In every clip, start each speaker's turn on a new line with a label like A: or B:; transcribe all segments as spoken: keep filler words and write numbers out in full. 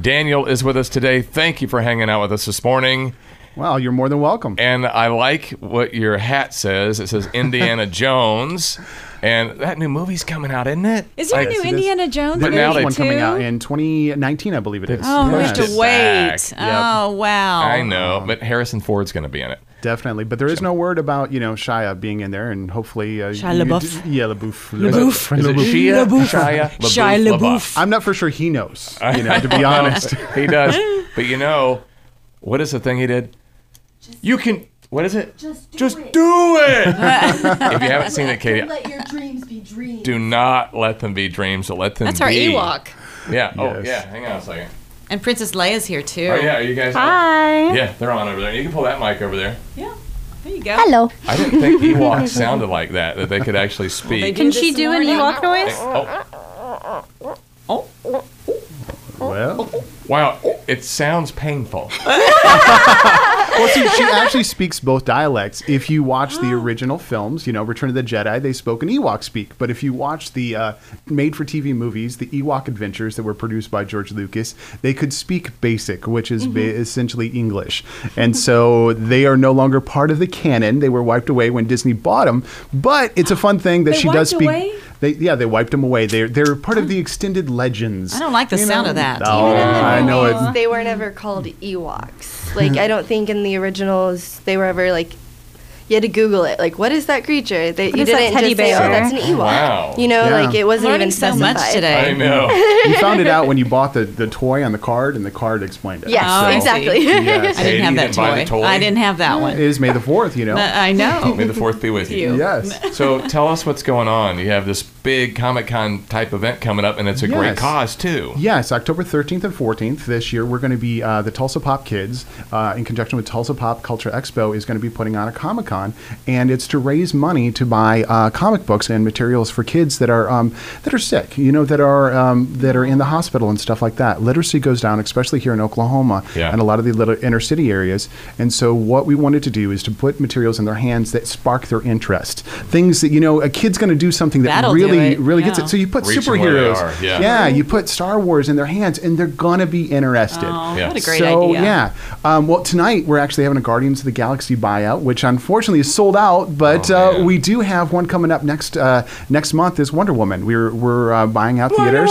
A: Daniel is with us today. Thank you for hanging out with us this morning.
B: Well, you're more than welcome.
A: And I like what your hat says. It says Indiana Jones. And that new movie's coming out, isn't it?
C: Is there
A: like,
C: a new Indiana Jones
A: but
C: movie
A: now they-
B: one coming
C: too?
B: out in twenty nineteen, I believe it is.
C: Oh, we
A: Yeah.
C: have to
A: It's
C: wait.
A: back.
C: Oh, wow.
A: I know, but Harrison Ford's going to be in it.
B: Definitely, but there is no word about, you know, Shia being in there, and hopefully... Uh,
C: Shia
B: you
C: LaBeouf.
B: d- Yeah, LaBeouf.
C: LaBeouf.
A: Is it Shia? Shia?
C: Shia LaBeouf.
B: I'm not for sure he knows, you know, to be honest.
A: He does. But you know, what is the thing he did? You can... What is it?
D: Just do
A: Just
D: it.
A: do it! If you haven't seen it, Katie,
D: Don't let your dreams be dreams.
A: do not let them be dreams, but let them
C: That's
A: be.
C: our Ewok.
A: Yeah. Oh,
B: Yes.
A: yeah. Hang on a second.
C: And Princess Leia's here, too.
A: Oh, yeah. Are you guys...
E: Hi.
A: Yeah, they're on over there. You can pull that mic over there.
C: Yeah. There you go.
E: Hello.
A: I didn't think Ewoks sounded like that, that they could actually speak.
C: They
E: Can
C: this
E: she do an
C: morning.
E: Ewok noise?
A: Oh,
C: Oh.
B: Well,
A: wow. It sounds painful.
B: well, see, she actually speaks both dialects. If you watch the original films, you know, Return of the Jedi, they spoke an Ewok speak. But if you watch the uh, made-for-T V movies, the Ewok Adventures that were produced by George Lucas, they could speak Basic, which is ba- essentially English. And so they are no longer part of the canon. They were wiped away when Disney bought them. But it's a fun thing that
C: They
B: she does
C: wiped
B: speak.
C: away?
B: They, yeah, they wiped them away. They're they're part of the extended legends.
C: I don't like the
B: You
C: sound
B: know?
C: of that.
B: Oh,
D: Even in the
B: I know
D: movies,
B: it.
D: they were never called Ewoks. Like, I don't think in the originals they were ever like. You had to Google it. Like, what is that creature? That
E: What
D: you
E: is that
D: didn't
E: teddy
D: just say,
E: bear?
D: "Oh, that's an Ewok."
A: Wow.
D: You know,
B: Yeah.
D: like it wasn't
C: Learning
D: even
C: so
D: specified.
C: much today.
A: I know.
B: You found it out when you bought the, the toy on the card, and the card explained it.
D: Yes,
C: Oh, I see.
D: exactly.
B: Yes.
C: I
A: Katie,
C: didn't have
A: you
C: that
A: didn't buy the
C: toy.
A: toy?
C: I didn't have that
B: It
C: one.
B: is May the fourth, you know.
C: Uh, I know.
A: May the fourth be with you.
C: You.
B: Yes.
A: So tell us what's going on. You have this big Comic-Con type event coming up, and it's a great
B: Yes.
A: cause, too.
B: Yes, October thirteenth and fourteenth this year, we're going to be, uh, the Tulsa Pop Kids, uh, in conjunction with Tulsa Pop Culture Expo, is going to be putting on a Comic-Con, and it's to raise money to buy uh, comic books and materials for kids that are um, that are sick, you know, that are um, that are in the hospital and stuff like that. Literacy goes down, especially here in Oklahoma
A: Yeah.
B: and a lot of the little inner city areas. And so what we wanted to do is to put materials in their hands that spark their interest. Things that, you know, a kid's going to do something that
C: That'll do
B: really,
C: it,
B: really gets
C: yeah.
B: it. So you put
A: Reach 'em where they
B: superheroes.
A: are, yeah.
B: Yeah, you put Star Wars in their hands, and they're gonna be interested.
C: Oh,
A: Yeah.
C: what a great
B: so,
C: idea.
B: yeah. Um, well, tonight we're actually having a Guardians of the Galaxy buyout, which unfortunately is sold out. But
A: Oh,
B: uh,
A: man.
B: we do have one coming up next uh, next month. Is Wonder Woman? We're we're uh, buying out theaters.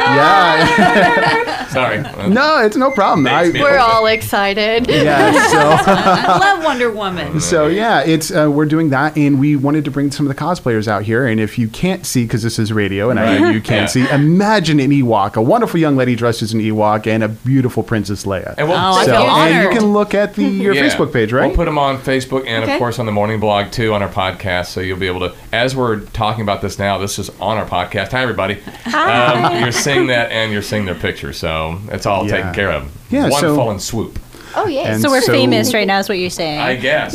B: Yeah.
A: Sorry.
B: No, it's no problem.
A: Makes
B: I,
A: me-
D: We're all excited.
B: yeah. So.
C: I love Wonder Woman.
B: So yeah, it's uh, we're doing that, and we wanted to bring some of the cosplayers out here. And if you can't see, because this is radio, and I know you can't
A: Yeah.
B: see, imagine an Ewok, a wonderful young lady dressed as an Ewok, and a beautiful Princess Leia.
A: And we'll,
C: Oh, I
B: so,
C: feel
B: and you
C: honored.
B: can look at the your
A: Yeah.
B: Facebook page, right?
A: We'll put them on Facebook and,
C: Okay.
A: of course, on the morning blog, too, on our podcast. So you'll be able to, as we're talking about this now, this is on our podcast. Hi, everybody.
E: Hi.
A: Um, you're seeing that, and you're seeing their picture. So it's all
B: Yeah.
A: taken care of.
B: Yeah,
A: One
B: so-
A: fall and swoop,
D: Oh yeah.
B: And
E: So we're
B: so-
E: famous right now, is what you're saying.
A: I guess.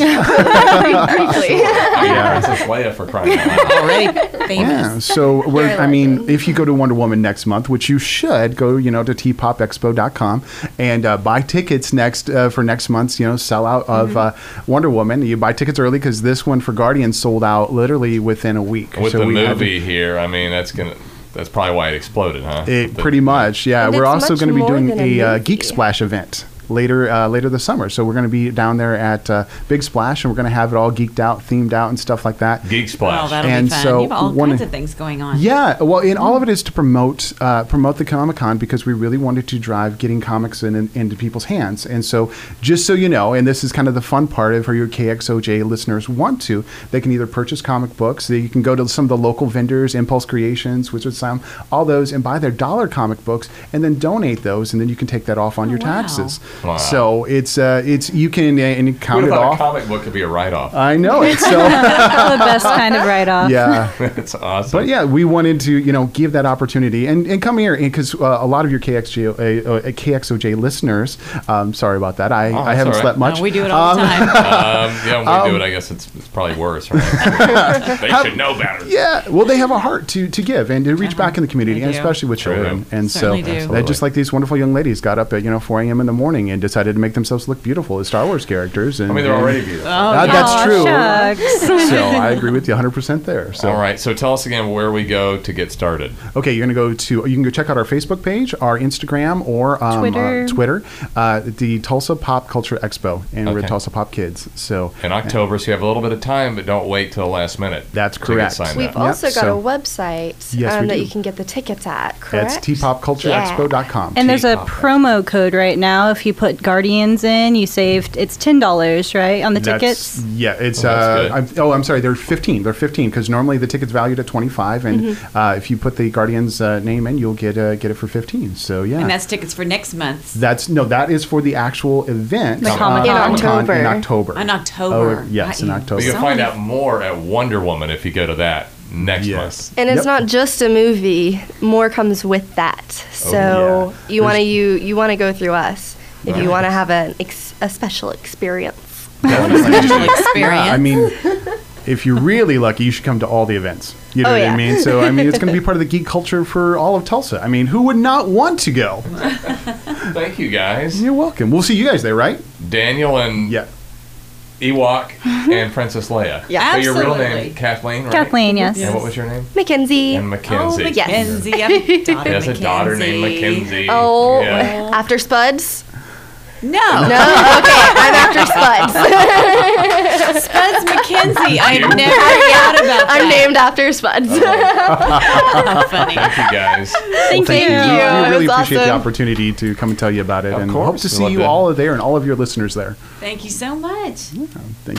D: Briefly.
A: Yeah. Princess Leia for crying out loud.
C: Already famous.
B: Yeah, so we're,
D: You're
B: I mean,
D: legend.
B: if you go to Wonder Woman next month, which you should, go, you know, to t pop expo dot com and uh, buy tickets next uh, for next month's, you know, sellout of
D: Mm-hmm.
B: uh, Wonder Woman. You buy tickets early because this one for Guardians sold out literally within a week.
A: With
B: So
A: the
B: we had to-
A: movie here, I mean, that's going to, that's probably why it exploded, huh?
B: It,
A: The-
B: pretty much, yeah.
D: And
B: We're
D: it's
B: also
D: much
B: going to be
D: more
B: doing
D: than
B: a,
D: a
B: uh,
D: movie.
B: Geek Splash event later uh, later this summer. So we're going to be down there at uh, Big Splash, and we're going to have it all geeked out, themed out, and stuff like that.
A: Geek Splash.
C: Oh, that'll
B: And
C: be fun.
B: so
C: you have all
B: one
C: kinds
B: of-
C: of things going on.
B: Yeah, well, and all of it is to promote uh, promote the Comic Con because we really wanted to drive getting comics in, in, into people's hands. And so, just so you know, and this is kind of the fun part of for your K X O J listeners want to, they can either purchase comic books, they, you can go to some of the local vendors, Impulse Creations, Wizard Sound, all those, and buy their dollar comic books, and then donate those, and then you can take that off on your
C: wow.
B: taxes.
A: Wow.
B: So it's uh, it's you can uh, and you count
A: What
B: it
A: about a
B: off.
A: comic book could be a write-off?
B: I know it. So
E: the best kind of write-off.
B: yeah.
A: That's awesome.
B: But yeah, we wanted to, you know, give that opportunity and, and come here because uh, a lot of your K X J, uh, uh, K X O J listeners, um, sorry about that. I,
A: Oh,
B: I
A: that's
B: haven't
A: all right.
B: slept much.
C: No, we do it all the
B: Um,
C: time.
A: Um, yeah, when we do it, I guess it's, it's probably worse, right? They should know better.
B: Yeah, well, they have a heart to, to give and to reach back in the community,
C: They
B: and
C: do.
B: especially with
A: True.
B: children. And
C: Certainly
B: so,
C: do.
B: they
A: Absolutely.
B: just like these wonderful young ladies got up at you know four a.m. in the morning and decided to make themselves look beautiful as Star Wars characters. And,
A: I mean, they're already beautiful.
B: Uh, that's
E: Aw,
B: true.
E: shucks.
B: So I agree with you one hundred percent there. So
A: All right, so tell us again where we go to get started.
B: okay, you're gonna go to you can go check out our Facebook page, our Instagram, or um,
E: Twitter.
B: Uh, Twitter, uh, the Tulsa Pop Culture Expo, and we're
A: Okay.
B: Tulsa Pop Kids. So
A: In October, so you have a little bit of time, but don't wait till the last minute.
B: That's
A: to get
B: correct.
A: signed
D: We've
A: up.
D: also got
B: so-
D: a website
B: Yes,
D: um,
B: we
D: that
B: do.
D: you can get the tickets at, correct?
B: that's t pop culture expo dot com.
E: And there's a
A: T-pop.
E: promo code right now. If you put Guardians in, you saved, it's ten dollars, right, on the
B: That's-
E: tickets?
B: Yeah, it's.
A: Oh, that's
B: uh,
A: good.
B: I'm, oh, I'm sorry. They're fifteen. They're fifteen because normally the ticket's valued at twenty-five, and
D: Mm-hmm.
B: uh, if you put the Guardians uh, name in, you'll get uh, get it for fifteen. So yeah,
C: And that's tickets for next month.
B: that's no. That is for the actual event.
E: The Comic-Con.
D: In
B: Comic-Con
D: October.
B: In October.
C: In October.
B: Oh, yes, in
C: I-
B: October.
A: But you'll
C: So
A: find
C: many-
A: out more at Wonder Woman if you go to that next
B: Yes.
A: month.
D: And it's
B: Yep.
D: not just a movie. More comes with that. So
B: Oh, yeah.
D: you want to
B: There's-
D: you you want to go through us if you
A: Right.
D: want to have an ex- a special experience.
C: Special experience.
B: I mean, if you're really lucky, you should come to all the events. You know
D: Oh,
B: what
D: yeah.
B: I mean? So I mean, it's going to be part of the geek culture for all of Tulsa. I mean, who would not want to go?
A: Thank you, guys.
B: You're welcome. We'll see you guys there, right?
A: Daniel and
B: Yeah.
A: Ewok and Princess Leia.
D: Yeah.
A: But your real
C: Absolutely.
A: name, Kathleen, right?
E: Kathleen, yes.
A: And what was your name?
D: Mackenzie.
A: And Mackenzie.
C: Oh,
D: Yes.
C: Mackenzie. I have a daughter,
A: He has a daughter named Mackenzie.
D: Oh,
A: Yeah.
D: after Spuds?
C: No.
D: No, okay, I'm after Spuds.
C: Spuds Mackenzie. I
A: You?
C: have never thought about that.
D: I'm named after Spuds.
C: Funny.
A: Thank you, guys.
E: Thank,
B: Thank
E: you.
B: you. We, we
D: It
B: really
D: was
B: appreciate the
D: awesome.
B: opportunity to come and tell you about it,
A: Of
B: and
A: course.
B: hope to
A: We
B: see
A: love
B: you
A: to-
B: all there and all of your listeners there.
C: Thank you so much.
B: Thank